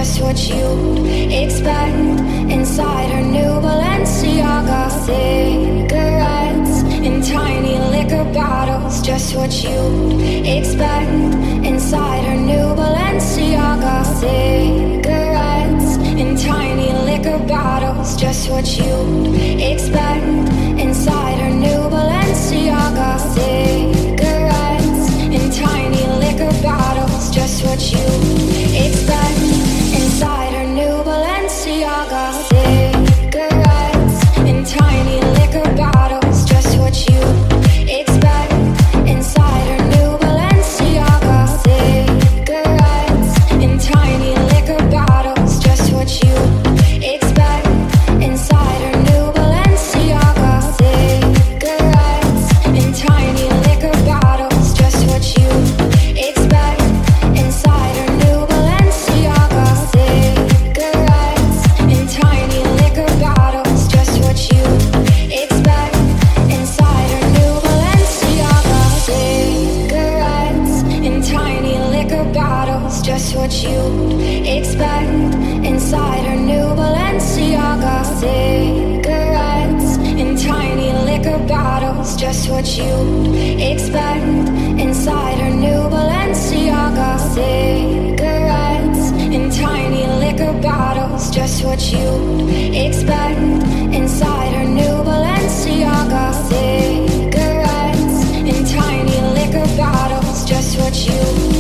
just what you'd expect. Inside her new Balenciaga, cigarettes in tiny liquor bottles, just what you'd expect. Inside her new Balenciaga, cigarettes in tiny liquor bottles, just what you'd expect. Inside her new Balenciaga, cigarettes in tiny liquor bottles, just what you'd expect. Inside her new Balenciaga, cigarettes in tiny liquor bottles, just what you'd expect. Inside her new Balenciaga, cigarettes in tiny liquor bottles, just what you'd expect. Inside her new Balenciaga, cigarettes in tiny liquor bottles, just what you'd expect. Inside her new Balenciaga, cigarettes in tiny liquor bottles, just what you'd expect. Inside her new Balenciaga, cigarettes in tiny liquor bottles, just what you'd expect. Inside her new Balenciaga, cigarettes in tiny liquor bottles, just what you'd expect. Inside her new Balenciaga, cigarettes in tiny liquor bottles, just what you'd expect. Inside her new Balenciaga, cigarettes in tiny liquor bottles, just what you'd